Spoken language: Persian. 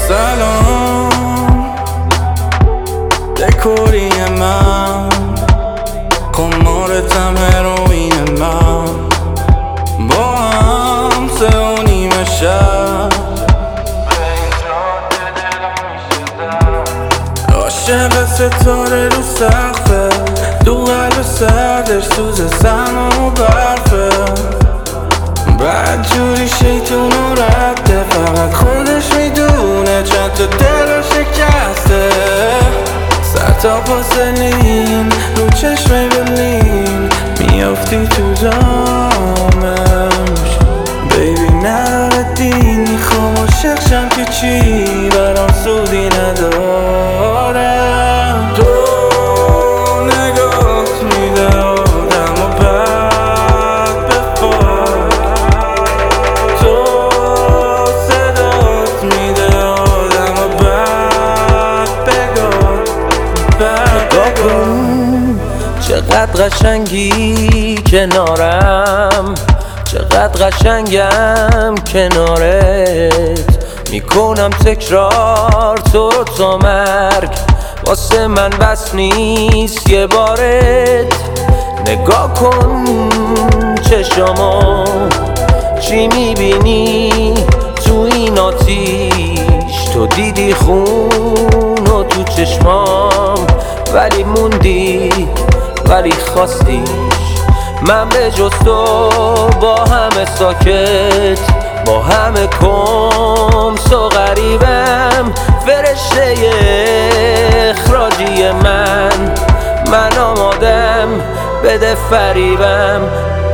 سلام دکوری من قمارتم هروین من با هم 3:30 شب عاشق ستاره رو سقفه دو قلب سردش سوز سرما و برفه بعد جوری شیطون و رده فقط خودش میدونه چند تا دل شکسته سر تا پاسلین رو چشم بلین میافتی تو جامش بیبی نداره دینی خوام عاشق شم که چی برام سودی نداره تو نگات میده آدم و بد به تو صدات میده آدم و بد بگو چقدر قشنگی کنارم، چقدر قشنگم کنارت، میکنم تکرار تو رو تا مرگ، واسه من بس نیست یه بارت. نگاه کن چشامو چی میبینی تو این آتیش، تو دیدی خون و تو چشمام ولی موندی ولی خواستیش. من به جز تو با همه ساکت با همه کمس و غریبم، فرشته اخراجی من آمادم بده فریبم.